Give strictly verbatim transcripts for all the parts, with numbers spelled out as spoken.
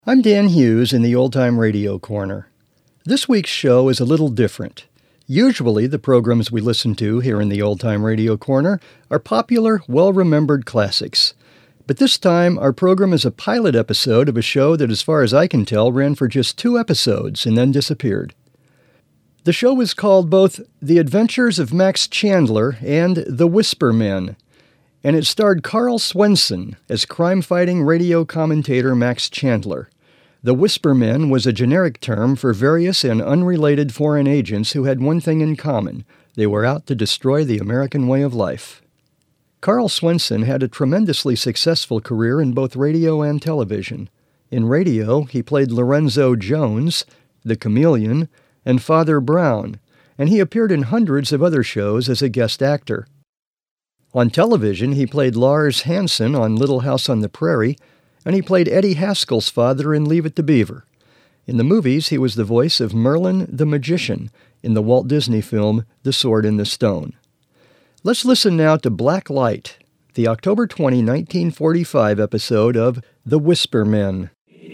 I'm Dan Hughes in the Old Time Radio Corner. This week's show is a little different. Usually, the programs we listen to here in the Old Time Radio Corner are popular, well-remembered classics. But this time, our program is a pilot episode of a show that, as far as I can tell, ran for just two episodes and then disappeared. The show was called both The Adventures of Max Chandler and The Whisper Men, and it starred Carl Swenson as crime-fighting radio commentator Max Chandler. The Whisper Men was a generic term for various and unrelated foreign agents who had one thing in common. They were out to destroy the American way of life. Carl Swenson had a tremendously successful career in both radio and television. In radio, he played Lorenzo Jones, the Chameleon, and Father Brown, and he appeared in hundreds of other shows as a guest actor. On television, he played Lars Hansen on Little House on the Prairie, and he played Eddie Haskell's father in Leave It to Beaver. In the movies, he was the voice of Merlin the Magician in the Walt Disney film The Sword in the Stone. Let's listen now to Black Light, the October twentieth, nineteen forty-five episode of The Whisper Men.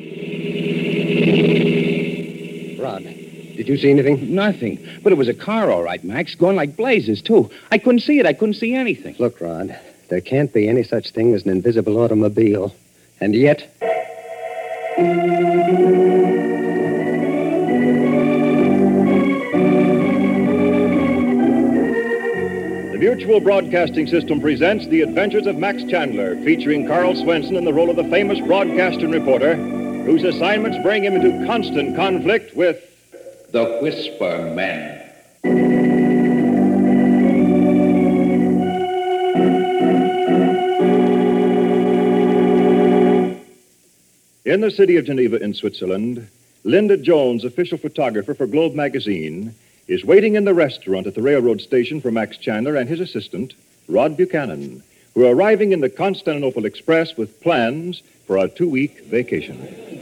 Rod, did you see anything? Nothing. But it was a car, all right, Max, going like blazes, too. I couldn't see it. I couldn't see anything. Look, Rod, there can't be any such thing as an invisible automobile. And yet... The Mutual Broadcasting System presents The Adventures of Max Chandler, featuring Carl Swenson in the role of the famous broadcaster and reporter, whose assignments bring him into constant conflict with... The Whisper Men. In the city of Geneva in Switzerland, Linda Jones, official photographer for Globe magazine, is waiting in the restaurant at the railroad station for Max Chandler and his assistant, Rod Buchanan, who are arriving in the Constantinople Express with plans for a two-week vacation.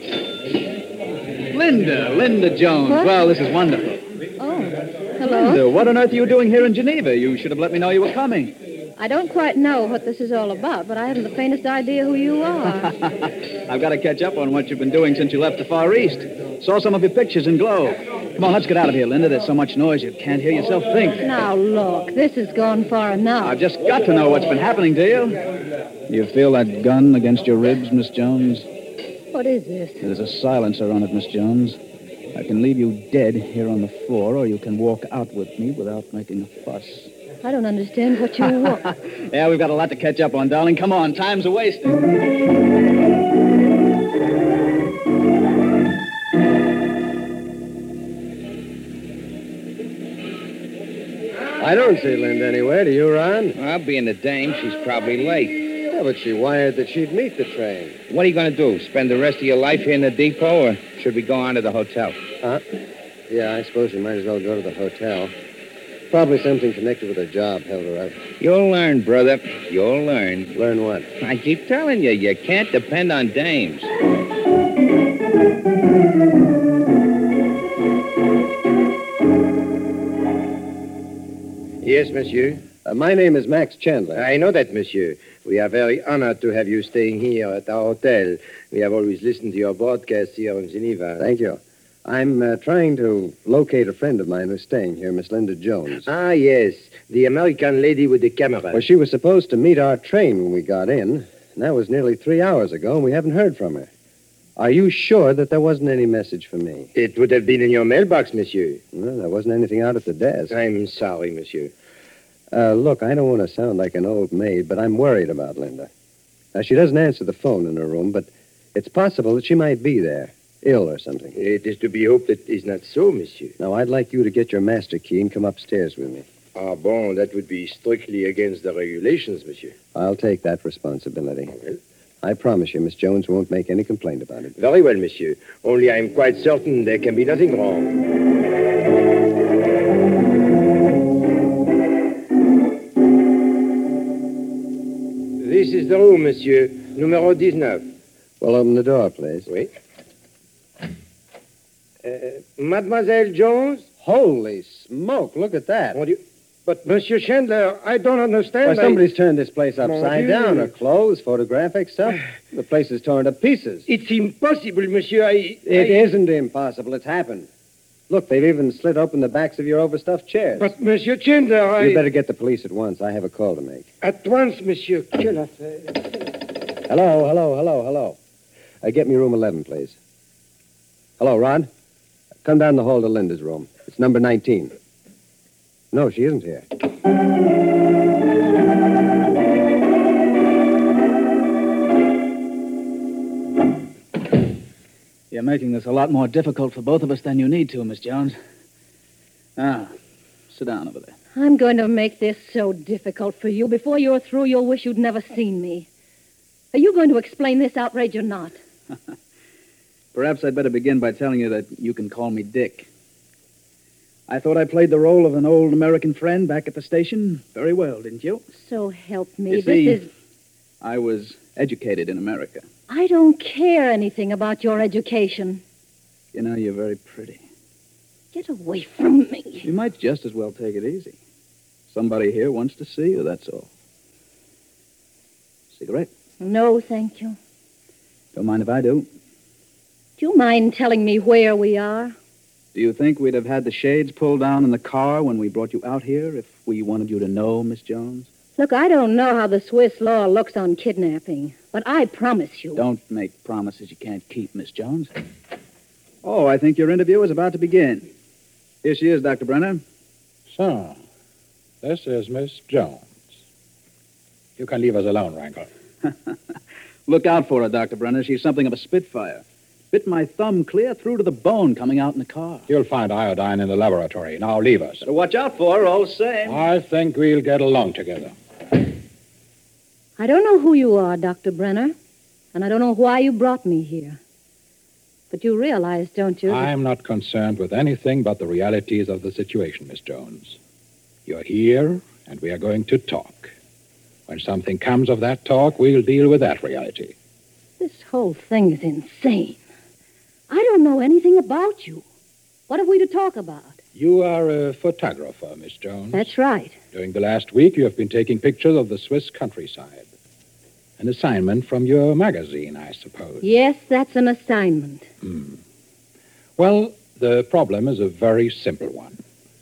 Linda, Linda Jones. What? Well, this is wonderful. Oh, hello. Linda, what on earth are you doing here in Geneva? You should have let me know you were coming. I don't quite know what this is all about, but I haven't the faintest idea who you are. I've got to catch up on what you've been doing since you left the Far East. Saw some of your pictures in Globe. Come on, let's get out of here, Linda. There's so much noise you can't hear yourself think. Now, look, this has gone far enough. I've just got to know what's been happening to you. You feel that gun against your ribs, Miss Jones? What is this? There's a silencer on it, Miss Jones. I can leave you dead here on the floor, or you can walk out with me without making a fuss. I don't understand what you want. Yeah, we've got a lot to catch up on, darling. Come on, time's a wasting. I don't see Linda anywhere. Do you, Ron? Well, being the dame, she's probably late. Yeah, but she wired that she'd meet the train. What are you going to do? Spend the rest of your life here in the depot, or should we go on to the hotel? Huh? Yeah, I suppose she might as well go to the hotel. Probably something connected with her job held her up. You'll learn, brother. You'll learn. Learn what? I keep telling you, you can't depend on dames. Yes, monsieur. Uh, my name is Max Chandler. I know that, monsieur. We are very honored to have you staying here at our hotel. We have always listened to your broadcasts here in Geneva. Thank you. I'm uh, trying to locate a friend of mine who's staying here, Miss Linda Jones. Ah, yes. The American lady with the camera. Well, she was supposed to meet our train when we got in, and that was nearly three hours ago, and we haven't heard from her. Are you sure that there wasn't any message for me? It would have been in your mailbox, monsieur. Well, there wasn't anything out at the desk. I'm sorry, monsieur. Uh, look, I don't want to sound like an old maid, but I'm worried about Linda. Now, she doesn't answer the phone in her room, but it's possible that she might be there, ill or something. It is to be hoped that is not so, monsieur. Now, I'd like you to get your master key and come upstairs with me. Ah, bon, that would be strictly against the regulations, monsieur. I'll take that responsibility. Well, I promise you, Miss Jones won't make any complaint about it. very well, monsieur. Only I'm quite certain there can be nothing wrong. This is the room, monsieur. Numero nineteen. Well, open the door, please. Oui. Uh, Mademoiselle Jones? Holy smoke, look at that. Mon Dieu. But, Monsieur Chandler, I don't understand. Why, somebody's turned this place Mon upside Dieu. down. Her clothes, photographic stuff. The place is torn to pieces. It's impossible, monsieur. I... It I... isn't impossible. It's happened. Look, they've even slit open the backs of your overstuffed chairs. But, Monsieur Chandler, I... You'd better get the police at once. I have a call to make. At once, monsieur. Quelle affaire. Hello, hello, hello, hello. Uh, get me room eleven, please. Hello, Rod. Come down the hall to Linda's room. It's number nineteen. No, she isn't here. You're making this a lot more difficult for both of us than you need to, Miss Jones. Ah, sit down over there. I'm going to make this so difficult for you. Before you're through, you'll wish you'd never seen me. Are you going to explain this outrage or not? Perhaps I'd better begin by telling you that you can call me Dick. I thought I played the role of an old American friend back at the station very well, didn't you? So help me. You this see, is... I was educated in America. I don't care anything about your education. You know, you're very pretty. Get away from me. You might just as well take it easy. Somebody here wants to see you, that's all. Cigarette? No, thank you. Don't mind if I do. Do you mind telling me where we are? Do you think we'd have had the shades pulled down in the car when we brought you out here if we wanted you to know, Miss Jones? Look, I don't know how the Swiss law looks on kidnapping, but I promise you... Don't make promises you can't keep, Miss Jones. Oh, I think your interview is about to begin. Here she is, Doctor Brenner. So, this is Miss Jones. You can leave us alone, Rankle. Look out for her, Doctor Brenner. She's something of a spitfire. Bit my thumb clear through to the bone coming out in the car. You'll find iodine in the laboratory. Now leave us. Better watch out for her, all the same. I think we'll get along together. I don't know who you are, Doctor Brenner, and I don't know why you brought me here. But you realize, don't you? that- I'm not concerned with anything but the realities of the situation, Miss Jones. You're here, and we are going to talk. When something comes of that talk, we'll deal with that reality. This whole thing is insane. I don't know anything about you. What have we to talk about? You are a photographer, Miss Jones. That's right. During the last week, you have been taking pictures of the Swiss countryside. An assignment from your magazine, I suppose. Yes, that's an assignment. Hmm. Well, the problem is a very simple one.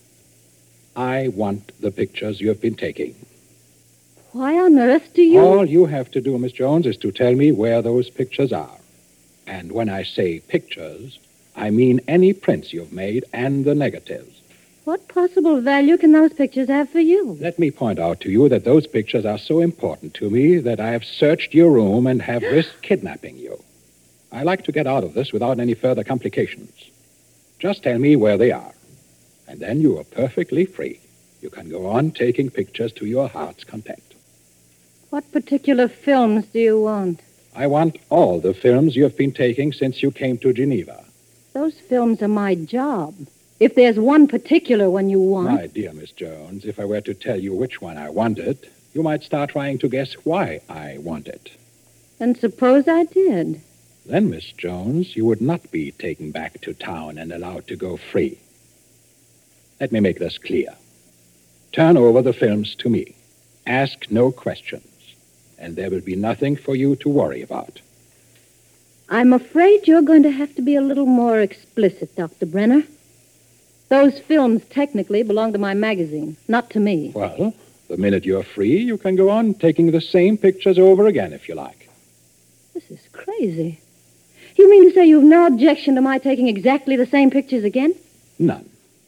I want the pictures you have been taking. Why on earth do you... All you have to do, Miss Jones, is to tell me where those pictures are. And when I say pictures, I mean any prints you've made and the negatives. What possible value can those pictures have for you? Let me point out to you that those pictures are so important to me that I have searched your room and have risked kidnapping you. I like to get out of this without any further complications. Just tell me where they are, and then you are perfectly free. You can go on taking pictures to your heart's content. What particular films do you want? I want all the films you have been taking since you came to Geneva. Those films are my job. If there's one particular one you want... My dear Miss Jones, if I were to tell you which one I wanted, you might start trying to guess why I want it. And suppose I did. Then, Miss Jones, you would not be taken back to town and allowed to go free. Let me make this clear. Turn over the films to me. Ask no questions, and there will be nothing for you to worry about. I'm afraid you're going to have to be a little more explicit, Doctor Brenner. Those films technically belong to my magazine, not to me. Well, the minute you're free, you can go on taking the same pictures over again if you like. This is crazy. You mean to say you've no objection to my taking exactly the same pictures again? None.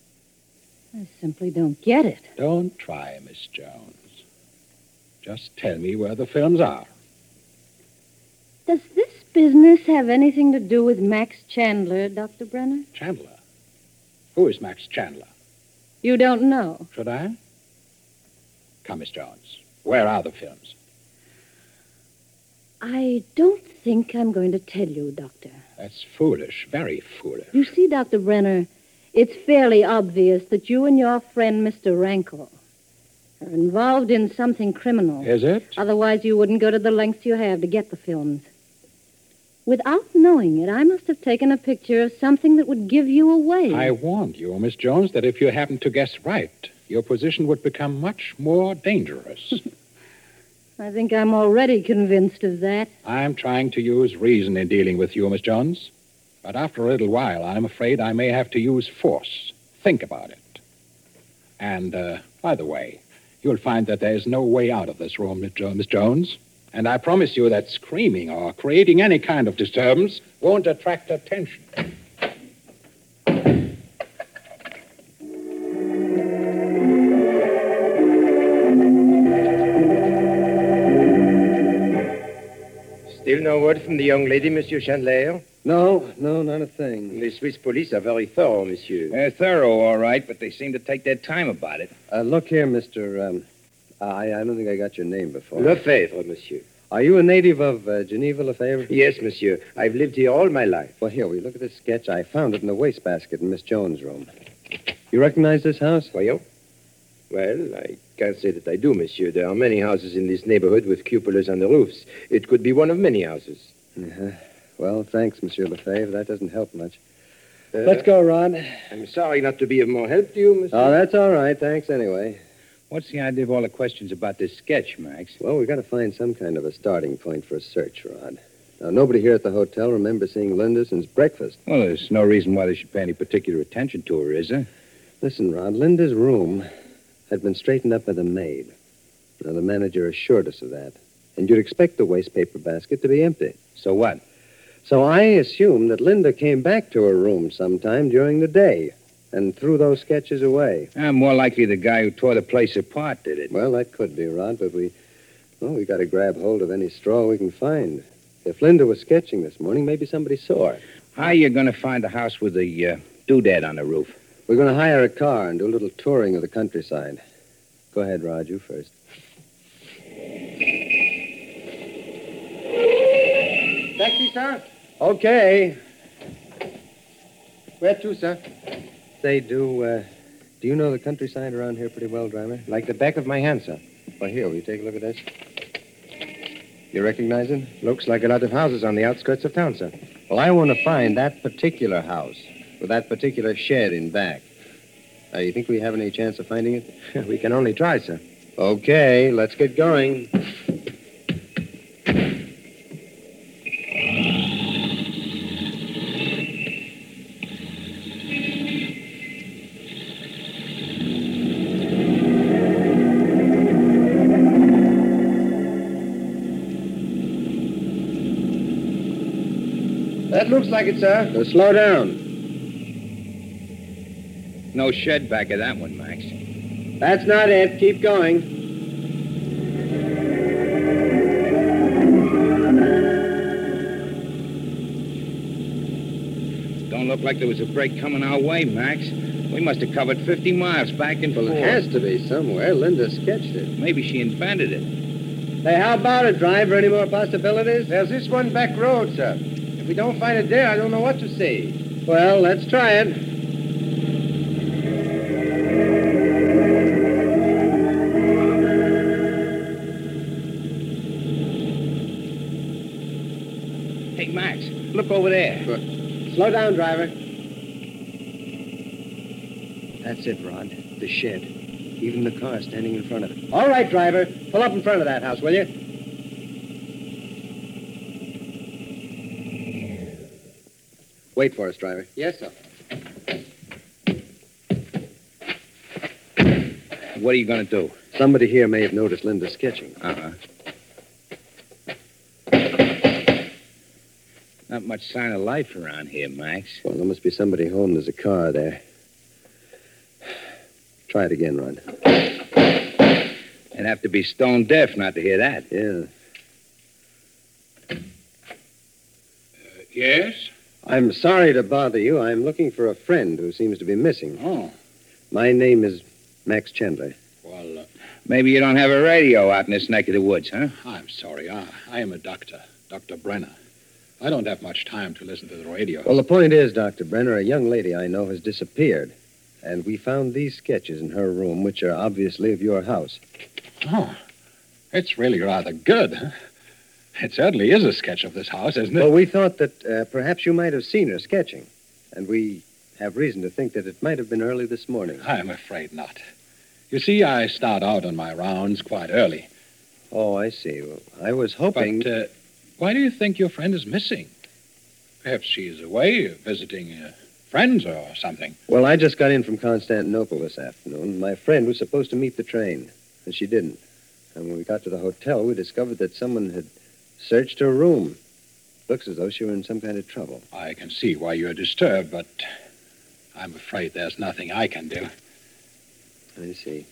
I simply don't get it. Don't try, Miss Jones. Just tell me where the films are. Does this business have anything to do with Max Chandler, Doctor Brenner? Chandler? Who is Max Chandler? You don't know. Should I? Come, Miss Jones. Where are the films? I don't think I'm going to tell you, Doctor. That's foolish, very foolish. You see, Doctor Brenner, it's fairly obvious that you and your friend, Mister Rankle, are involved in something criminal. Is it? Otherwise, you wouldn't go to the lengths you have to get the films. Without knowing it, I must have taken a picture of something that would give you away. I warned you, Miss Jones, that if you happened to guess right, your position would become much more dangerous. I think I'm already convinced of that. I'm trying to use reason in dealing with you, Miss Jones. But after a little while, I'm afraid I may have to use force. Think about it. And, uh, by the way, you'll find that there's no way out of this room, Miss Jo- Miss Jones. And I promise you that screaming or creating any kind of disturbance won't attract attention. Still no word from the young lady, Monsieur Chandler? No, no, not a thing. The Swiss police are very thorough, monsieur. They're thorough, all right, but they seem to take their time about it. Uh, look here, Mister Um, I, I don't think I got your name before. Lefebvre, monsieur. Are you a native of uh, Geneva, Lefebvre? Yes, monsieur. I've lived here all my life. Well, here, we look at this sketch. I found it in the wastebasket in Miss Jones' room. You recognize this house? Voyons. Well, I can't say that I do, monsieur. There are many houses in this neighborhood with cupolas on the roofs. It could be one of many houses. Uh-huh. Well, thanks, Monsieur Lefebvre. That doesn't help much. Uh, Let's go, Rod. I'm sorry not to be of more help to you, monsieur. Oh, that's all right. Thanks anyway. What's the idea of all the questions about this sketch, Max? Well, we've got to find some kind of a starting point for a search, Rod. Now, nobody here at the hotel remembers seeing Linda since breakfast. Well, there's no reason why they should pay any particular attention to her, is there? Listen, Rod, Linda's room had been straightened up by the maid. Now, the manager assured us of that. And you'd expect the waste paper basket to be empty. So what? So I assumed that Linda came back to her room sometime during the day and threw those sketches away. Uh, more likely the guy who tore the place apart did it. Well, that could be, Rod, but we, well, we got to grab hold of any straw we can find. If Linda was sketching this morning, maybe somebody saw her. How are you going to find a house with a uh, doodad on the roof? We're going to hire a car and do a little touring of the countryside. Go ahead, Rod, you first. Taxi, sir? Okay. Where to, sir? Say, do, uh, do you know the countryside around here pretty well, driver? Like the back of my hand, sir. Well, here, will you take a look at this? You recognize it? Looks like a lot of houses on the outskirts of town, sir. Well, I want to find that particular house with that particular shed in back. Uh, you think we have any chance of finding it? We can only try, sir. Okay, let's get going. That looks like it, sir. So slow down. No shed back of that one, Max. That's not it. Keep going. Don't look like there was a break coming our way, Max. We must have covered fifty miles back and forth. Well, it has to be somewhere. Linda sketched it. Maybe she invented it. Hey, how about it, driver? Any more possibilities? There's this one back road, sir. If we don't find it there, I don't know what to say. Well, let's try it. Hey, Max, look over there. Slow down, driver. That's it, Rod. The shed. Even the car standing in front of it. All right, driver. Pull up in front of that house, will you? Wait for us, driver. Yes, sir. What are you going to do? Somebody here may have noticed Linda sketching. Uh-huh. Not much sign of life around here, Max. Well, there must be somebody home. There's a car there. Try it again, Rod. You'd have to be stone deaf not to hear that. Yeah. Uh, yes? I'm sorry to bother you. I'm looking for a friend who seems to be missing. Oh. My name is Max Chandler. Well, uh, Maybe you don't have a radio out in this neck of the woods, huh? I'm sorry. I, I am a doctor, Doctor Brenner. I don't have much time to listen to the radio. Well, the point is, Doctor Brenner, a young lady I know has disappeared. And we found these sketches in her room, which are obviously of your house. Oh, it's really rather good. Huh? It certainly is a sketch of this house, isn't it? Well, we thought that uh, perhaps you might have seen her sketching. And we have reason to think that it might have been early this morning. I'm afraid not. You see, I start out on my rounds quite early. Oh, I see. Well, I was hoping... But uh, why do you think your friend is missing? Perhaps she is away visiting uh, friends or something. Well, I just got in from Constantinople this afternoon. My friend was supposed to meet the train, and she didn't. And when we got to the hotel, we discovered that someone had searched her room. Looks as though she were in some kind of trouble. I can see why you're disturbed, but I'm afraid there's nothing I can do. I see.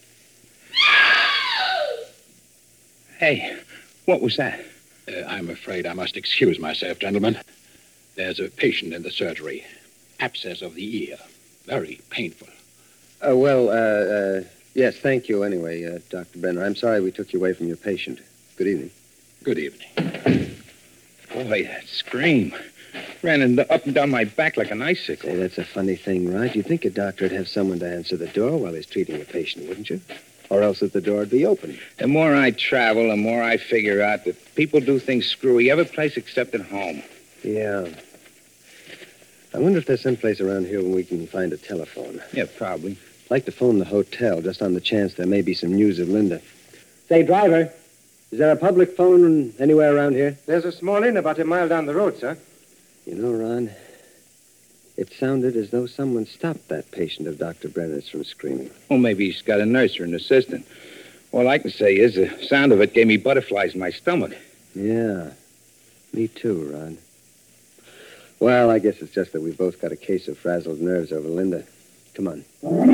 Hey, what was that? Uh, I'm afraid I must excuse myself, gentlemen. There's a patient in the surgery. Abscess of the ear. Very painful. Uh, well, uh, uh, yes, thank you anyway, uh, Doctor Brenner. I'm sorry we took you away from your patient. Good evening. Good evening. Boy, that scream. Ran in the, up and down my back like an icicle. Say, that's a funny thing, Rod. You'd think a doctor would have someone to answer the door while he's treating a patient, wouldn't you? Or else that the door would be open. The more I travel, the more I figure out that people do things screwy every place except at home. Yeah. I wonder if there's some place around here where we can find a telephone. Yeah, probably. I'd like to phone the hotel just on the chance there may be some news of Linda. Say, driver, is there a public phone anywhere around here? There's a small inn about a mile down the road, sir. You know, Ron, it sounded as though someone stopped that patient of Doctor Brenner's from screaming. Well, maybe he's got a nurse or an assistant. All I can say is the sound of it gave me butterflies in my stomach. Yeah, me too, Ron. Well, I guess it's just that we've both got a case of frazzled nerves over Linda. Come on.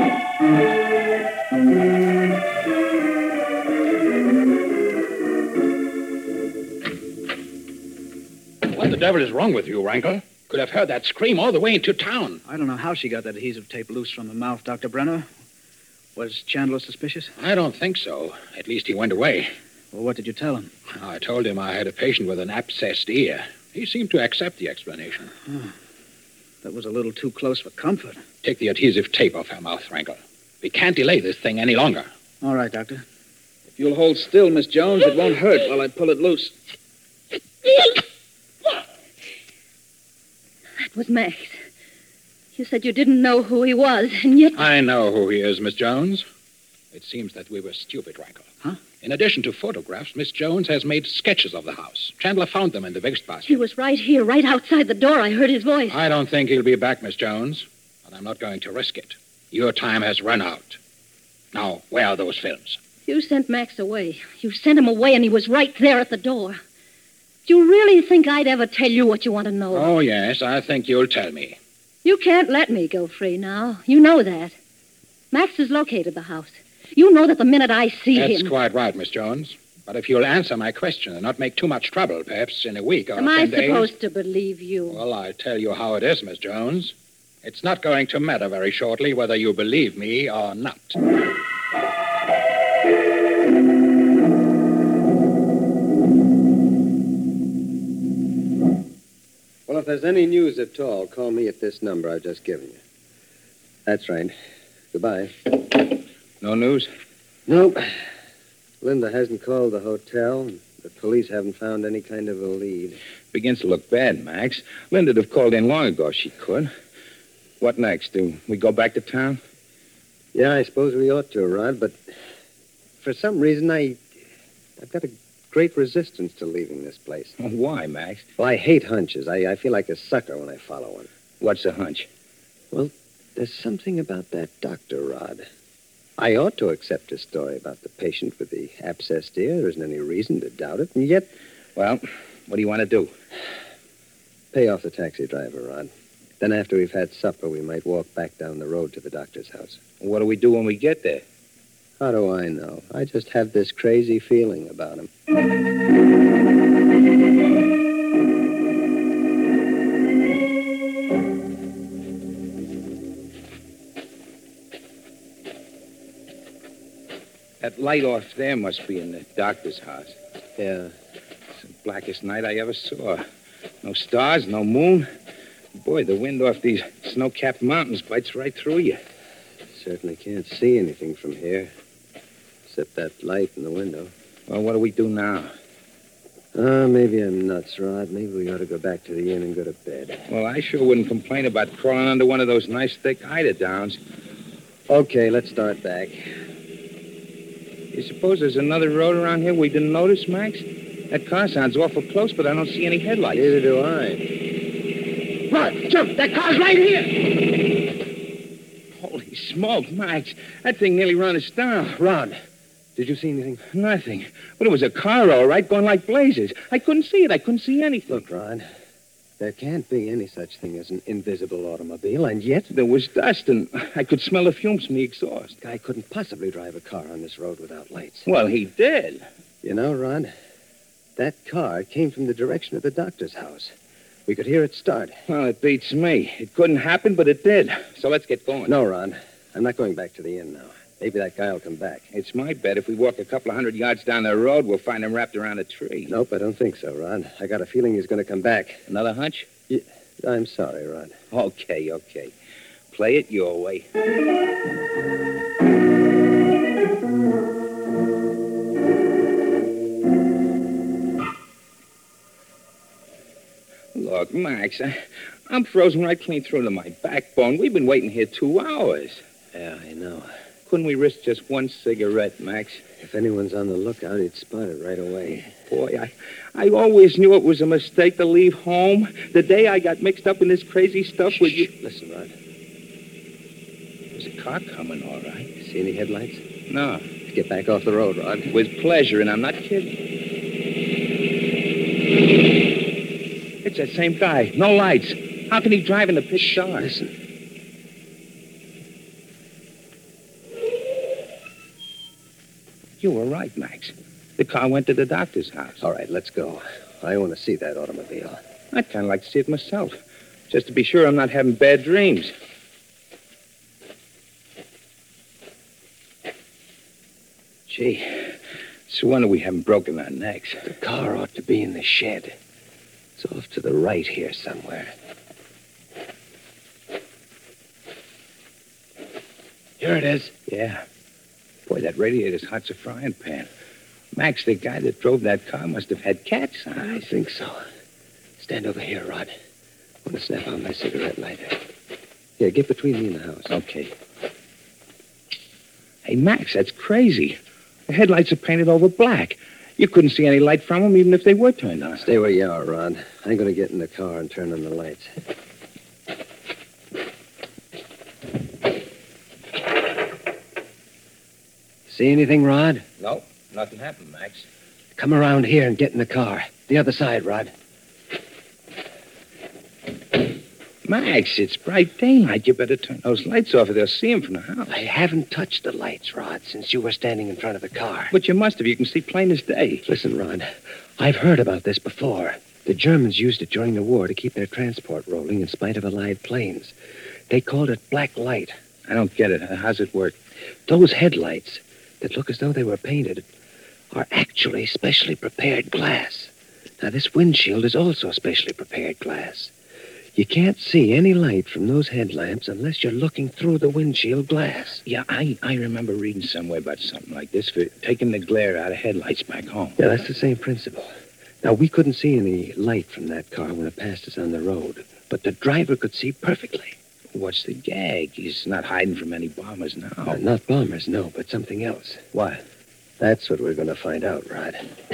What the devil is wrong with you, Rankle? Could have heard that scream all the way into town. I don't know how she got that adhesive tape loose from the mouth, Doctor Brenner. Was Chandler suspicious? I don't think so. At least he went away. Well, what did you tell him? I told him I had a patient with an abscessed ear. He seemed to accept the explanation. Oh, that was a little too close for comfort. Take the adhesive tape off her mouth, Rankle. We can't delay this thing any longer. All right, Doctor. If you'll hold still, Miss Jones, it won't hurt while I pull it loose. That was Max. You said you didn't know who he was, and yet... I know who he is, Miss Jones. It seems that we were stupid, Rankle. Huh? In addition to photographs, Miss Jones has made sketches of the house. Chandler found them in the Wegstbasket. He was right here, right outside the door. I heard his voice. I don't think he'll be back, Miss Jones. But I'm not going to risk it. Your time has run out. Now, where are those films? You sent Max away. You sent him away, and he was right there at the door. Do you really think I'd ever tell you what you want to know? Oh, yes, I think you'll tell me. You can't let me go free now. You know that. Max has located the house. You know that the minute I see That's him... That's quite right, Miss Jones. But if you'll answer my question and not make too much trouble, perhaps in a week or Am ten I days... supposed to believe you? Well, I'll tell you how it is, Miss Jones. It's not going to matter very shortly whether you believe me or not. Well, if there's any news at all, call me at this number I've just given you. That's right. Goodbye. No news? Nope. Linda hasn't called the hotel. And the police haven't found any kind of a lead. Begins to look bad, Max. Linda'd have called in long ago if she could. What next? Do we go back to town? Yeah, I suppose we ought to, Rod, but for some reason I... I've got a great resistance to leaving this place. Well, why, Max? Well, I hate hunches. I, I feel like a sucker when I follow one. What's the hunch? Well, there's something about that doctor, Rod. I ought to accept his story about the patient with the abscessed ear. There isn't any reason to doubt it, and yet... Well, what do you want to do? Pay off the taxi driver, Rod. Then after we've had supper, we might walk back down the road to the doctor's house. What do we do when we get there? How do I know? I just have this crazy feeling about him. That light off there must be in the doctor's house. Yeah. It's the blackest night I ever saw. No stars, no moon. Boy, the wind off these snow-capped mountains bites right through you. Certainly can't see anything from here, except that light in the window. Well, what do we do now? Uh, maybe I'm nuts, Rod. Maybe we ought to go back to the inn and go to bed. Well, I sure wouldn't complain about crawling under one of those nice thick eider downs. Okay, let's start back. You suppose there's another road around here we didn't notice, Max? That car sounds awful close, but I don't see any headlights. Neither do I. Run, jump! That car's right here! Holy smoke, Max. That thing nearly run us down. Ron, did you see anything? Nothing. But it was a car, all right, going like blazes. I couldn't see it. I couldn't see anything. Look, Ron, there can't be any such thing as an invisible automobile, and yet... There was dust, and I could smell the fumes from the exhaust. Guy couldn't possibly drive a car on this road without lights. Well, he did. You know, Ron, that car came from the direction of the doctor's house. We could hear it start. Well, it beats me. It couldn't happen, but it did. So let's get going. No, Ron. I'm not going back to the inn now. Maybe that guy will come back. It's my bet if we walk a couple of hundred yards down the road, we'll find him wrapped around a tree. Nope, I don't think so, Ron. I got a feeling he's going to come back. Another hunch? Yeah, I'm sorry, Ron. Okay, okay. Play it your way. Look, Max, I, I'm frozen right clean through to my backbone. We've been waiting here two hours. Yeah, I know. Couldn't we risk just one cigarette, Max? If anyone's on the lookout, he'd spot it right away. Boy, I, I always knew it was a mistake to leave home. The day I got mixed up in this crazy stuff Shh, with you... Listen, Ron. There's a car coming, all right. See any headlights? No. Get back off the road, Ron. With pleasure, and I'm not kidding. It's that same guy. No lights. How can he drive in the pitch dark? Listen. You were right, Max. The car went to the doctor's house. All right, let's go. I want to see that automobile. I'd kind of like to see it myself, just to be sure I'm not having bad dreams. Gee, it's a wonder we haven't broken our necks. The car ought to be in the shed. It's off to the right here somewhere. Here it is. Yeah. Boy, that radiator's hot as a frying pan. Max, the guy that drove that car must have had cat's eyes. I think so. Stand over here, Rod. I want to snap on my cigarette lighter. Here, get between me and the house. Okay. Hey, Max, that's crazy. The headlights are painted over black. You couldn't see any light from them even if they were turned on. Stay where you are, Rod. I'm going to get in the car and turn on the lights. See anything, Rod? No, nothing happened, Max. Come around here and get in the car. The other side, Rod. Max, it's bright daylight. You better turn those lights off or they'll see them from the house. I haven't touched the lights, Rod, since you were standing in front of the car. But you must have. You can see plain as day. Listen, Rod, I've heard about this before. The Germans used it during the war to keep their transport rolling in spite of Allied planes. They called it black light. I don't get it. How's it work? Those headlights that look as though they were painted are actually specially prepared glass. Now, this windshield is also specially prepared glass. You can't see any light from those headlamps unless you're looking through the windshield glass. Yeah, I, I remember reading somewhere about something like this for taking the glare out of headlights back home. Yeah, that's the same principle. Now, we couldn't see any light from that car when it passed us on the road, but the driver could see perfectly. What's the gag? He's not hiding from any bombers now. Uh, not bombers, no, but something else. What? That's what we're going to find out, Rod.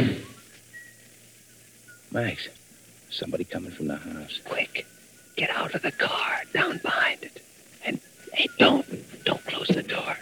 Max, somebody coming from the house. Quick, get out of the car, down behind it. And, hey, don't, don't close the door.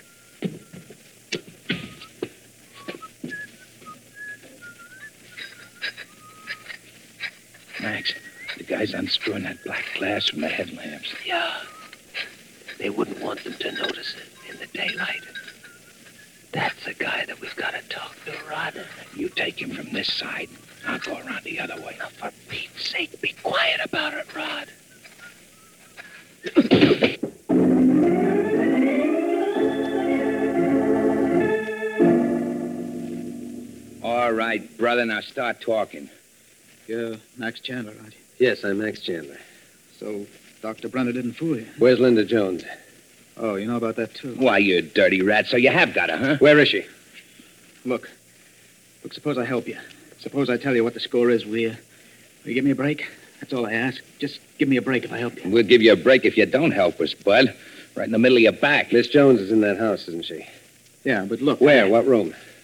Max, the guy's unscrewing that black glass from the headlamps. Yeah. They wouldn't want them to notice it in the daylight. That's the guy that we've got to talk to, Rod. You take him from this side. I'll go around the other way. Now, for Pete's sake, be quiet about it, Rod. All right, brother, now start talking. You're Max Chandler, aren't you? Yes, I'm Max Chandler. So Doctor Brenner didn't fool you? Where's Linda Jones? Oh, you know about that, too? Why, you dirty rat, so you have got her, huh? Where is she? Look. Look, suppose I help you. Suppose I tell you what the score is. Will you, will you give me a break? That's all I ask. Just give me a break if I help you. We'll give you a break if you don't help us, Bud. Right in the middle of your back. Miss Jones is in that house, isn't she? Yeah, but look. Where? I... What room?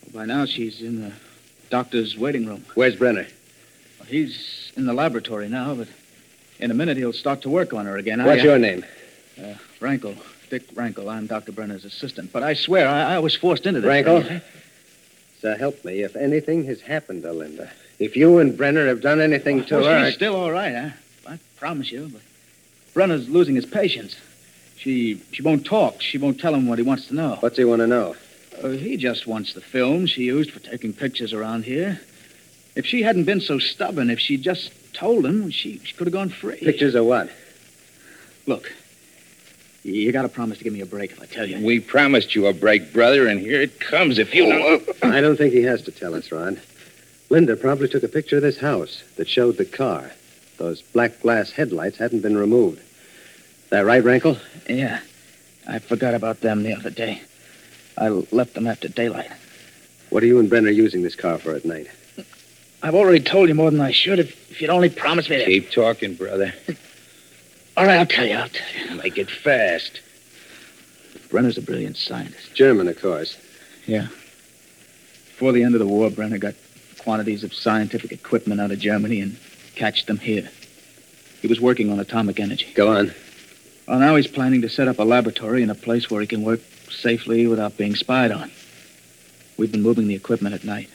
By now, she's in the doctor's waiting room. Where's Brenner? He's in the laboratory now, but in a minute he'll start to work on her again. What's I, your name? Uh, Rankle. Dick Rankle. I'm Doctor Brenner's assistant. But I swear, I, I was forced into this. Rankle? thing. So help me, if anything has happened to Linda, if you and Brenner have done anything to well, her... She's still all right, huh? I promise you, but Brenner's losing his patience. She she won't talk. She won't tell him what he wants to know. What's he want to know? Uh, he just wants the film she used for taking pictures around here. If she hadn't been so stubborn, if she'd just told him, she, she could have gone free. Pictures of what? Look, you, you got to promise to give me a break if I tell you. We promised you a break, brother, and here it comes if you know... I don't think he has to tell us, Rod. Linda probably took a picture of this house that showed the car. Those black glass headlights hadn't been removed. Is that right, Rankle? Yeah. I forgot about them the other day. I left them after daylight. What are you and Brenner using this car for at night? I've already told you more than I should. If, if you'd only promise me to... Keep talking, brother. All right, I'll tell you, I'll tell you. Make it fast. Brenner's a brilliant scientist. German, of course. Yeah. Before the end of the war, Brenner got quantities of scientific equipment out of Germany and catched them here. He was working on atomic energy. Go on. Well, now he's planning to set up a laboratory in a place where he can work safely without being spied on. We've been moving the equipment at night.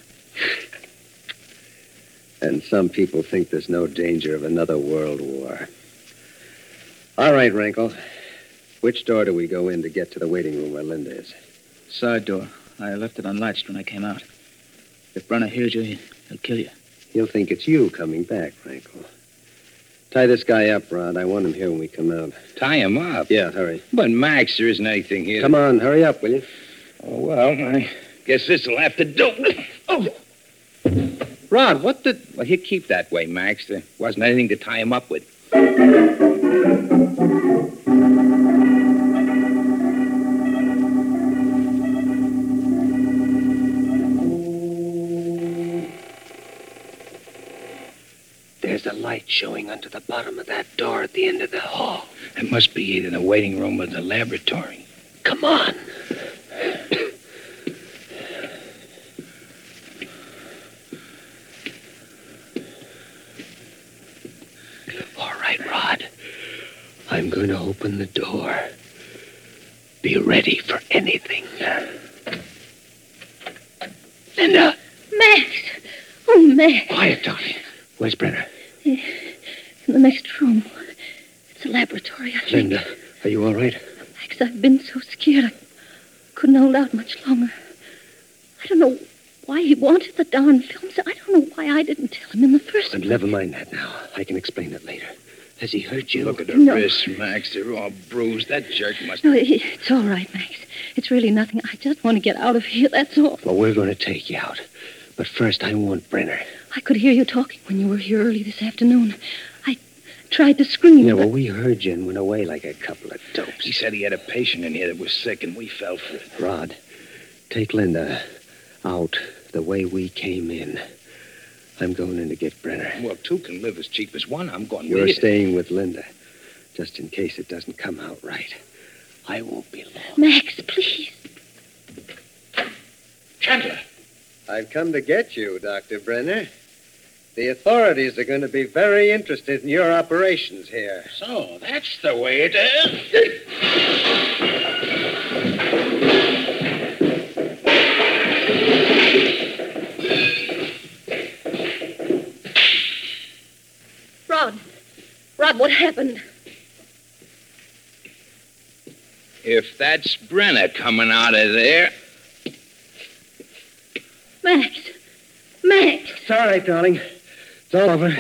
And some people think there's no danger of another world war. All right, Rankle. Which door do we go in to get to the waiting room where Linda is? Side door. I left it unlatched when I came out. If Brenner hears you, he'll kill you. He'll think it's you coming back, Rankle. Tie this guy up, Rod. I want him here when we come out. Tie him up? Yeah, hurry. But, Max, there isn't anything here. Come on, hurry up, will you? Oh, well, I guess this'll have to do. Oh! Rod, what the... Well, you keep that way, Max. There wasn't anything to tie him up with. There's a light showing under the bottom of that door at the end of the hall. It must be either the waiting room or the laboratory. Come on. All right, Rod. I'm going to open the door. Be ready for anything. Linda! Max! Oh, Max. Quiet, darling. Where's Brenner? In the next room. It's a laboratory, I think. Linda, are you all right? Max, I've been so scared I couldn't hold out much longer. I don't know why he wanted the darn films. I don't know why I didn't tell him in the first But place. never mind that now. I can explain it later. Has he hurt you? Look at her No. wrists, Max. They're all bruised. That jerk must... No, it- it's all right, Max. It's really nothing. I just want to get out of here, that's all. Well, we're going to take you out. But first, I want Brenner. I could hear you talking when you were here early this afternoon. I tried to scream. Yeah, but- well, we heard you and went away like a couple of dopes. He said he had a patient in here that was sick, and we fell for it. Rod, take Linda out the way we came in. I'm going in to get Brenner. Well, two can live as cheap as one. I'm going You're with you. staying with Linda, just in case it doesn't come out right. I won't be long. Max, please. Chandler. I've come to get you, Doctor Brenner. The authorities are going to be very interested in your operations here. So, that's the way it is. Rod. Rod, what happened? If that's Brenner coming out of there... Max. Max. It's all right, darling. It's all over.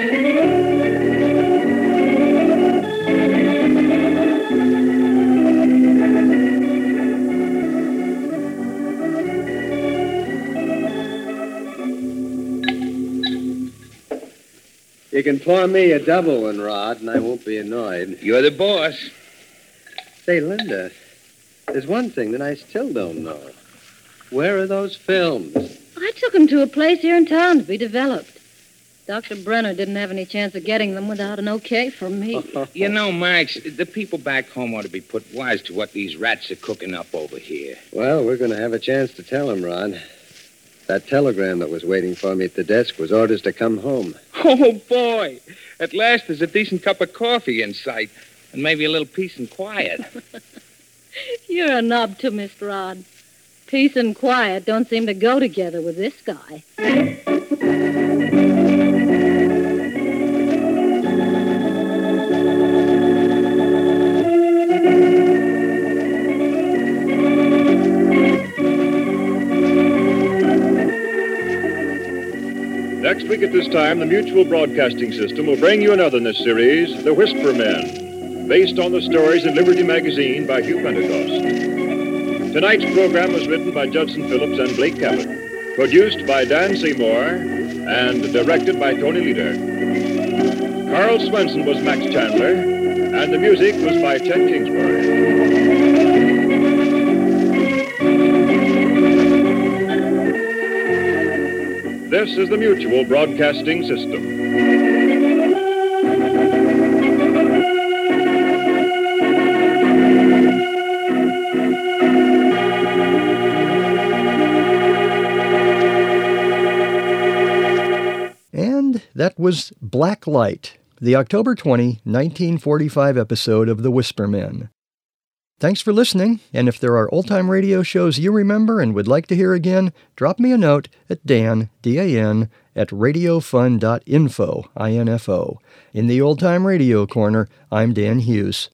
You can pour me a double one, Rod, and I won't be annoyed. You're the boss. Say, Linda, there's one thing that I still don't know. Where are those films? I took them to a place here in town to be developed. Doctor Brenner didn't have any chance of getting them without an okay from me. You know, Max, the people back home ought to be put wise to what these rats are cooking up over here. Well, we're going to have a chance to tell them, Rod. That telegram that was waiting for me at the desk was orders to come home. Oh, boy. At last there's a decent cup of coffee in sight. And maybe a little peace and quiet. You're a nub too, Mister Rod. Peace and quiet don't seem to go together with this guy. Next week at this time, the Mutual Broadcasting System will bring you another in this series, The Whisper Men, based on the stories in Liberty Magazine by Hugh Pentecost. Tonight's program was written by Judson Phillips and Blake Cabot, produced by Dan Seymour, and directed by Tony Leader. Carl Swenson was Max Chandler, and the music was by Chet Kingsbury. This is the Mutual Broadcasting System. And that was Black Light, the October twentieth, nineteen forty-five episode of The Whisper Men. Thanks for listening, and if there are old-time radio shows you remember and would like to hear again, drop me a note at Dan, D A N, at radiofun dot info, I N F O. In the Old Time Radio Corner, I'm Dan Hughes.